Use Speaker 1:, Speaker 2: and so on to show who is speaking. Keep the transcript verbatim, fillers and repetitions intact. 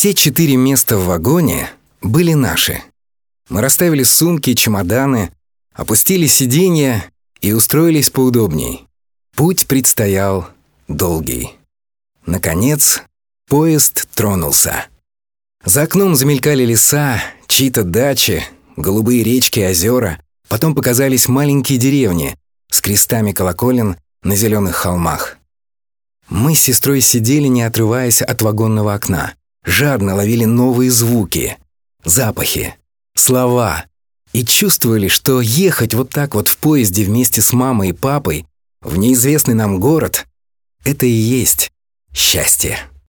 Speaker 1: Все четыре места в вагоне были наши. Мы расставили сумки, чемоданы, опустили сиденья и устроились поудобней. Путь предстоял долгий. Наконец, поезд тронулся. За окном замелькали леса, чьи-то дачи, голубые речки и озера. Потом показались маленькие деревни с крестами колоколен на зеленых холмах. Мы с сестрой сидели, не отрываясь от вагонного окна. Жадно ловили новые звуки, запахи, слова. И чувствовали, что ехать вот так вот в поезде вместе с мамой и папой в неизвестный нам город — это и есть счастье.